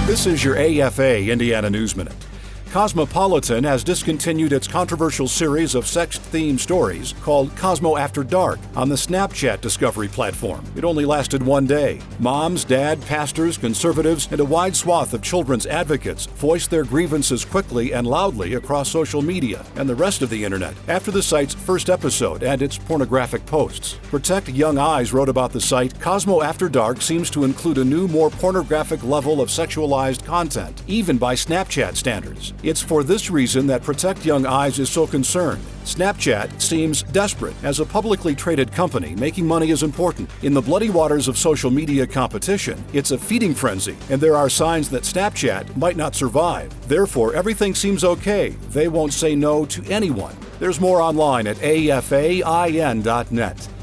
This is your AFA Indiana News Minute. Cosmopolitan has discontinued its controversial series of sex-themed stories called Cosmo After Dark on the Snapchat Discovery platform. It only lasted one day. Moms, dad, pastors, conservatives, and a wide swath of children's advocates voiced their grievances quickly and loudly across social media and the rest of the internet after the site's first episode and its pornographic posts. Protect Young Eyes wrote about the site, Cosmo After Dark seems to include a new, more pornographic level of sexualized content, even by Snapchat standards. It's for this reason that Protect Young Eyes is so concerned. Snapchat seems desperate. As a publicly traded company, making money is important. In the bloody waters of social media competition, it's a feeding frenzy, and there are signs that Snapchat might not survive. Therefore, everything seems okay. They won't say no to anyone. There's more online at afain.net.